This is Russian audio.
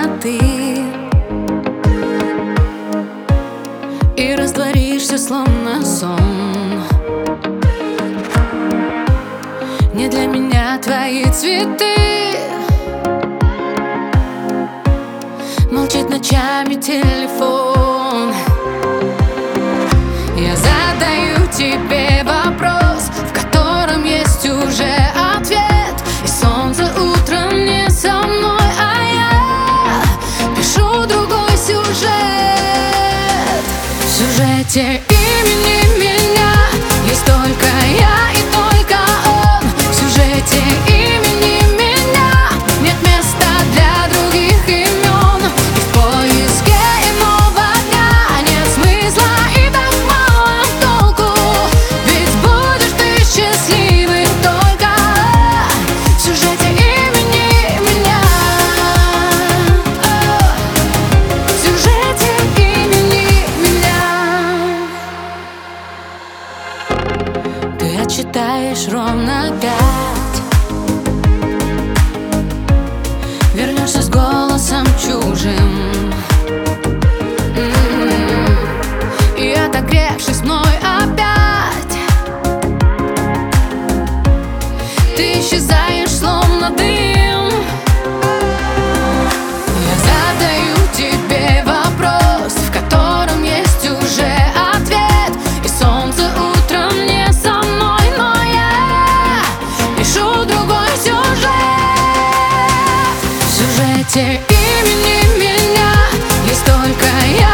темноты и растворишься, словно сон. Не для меня твои цветы, молчит ночами телефон. Я задаю тебе вопрос, в котором есть уже ответ. И солнце утром не со мной, а я пишу другой сюжет. В сюжете имени меня есть только я и только он. В сюжете имени меня нет места для других имен. И в поиске иного дня нет смысла и так мало толку. Ведь будешь ты счастливым только в сюжете имени меня. В сюжете имени меня. Ты отчитаешь ровно 5, вернешься с голосом чужим, и отогревшись мной опять, ты исчезаешь, словно дым. Я задаю тебе вопрос, в котором есть уже ответ. И солнце утром не со мной, но я пишу другой сюжет. В сюжете имени меня есть только я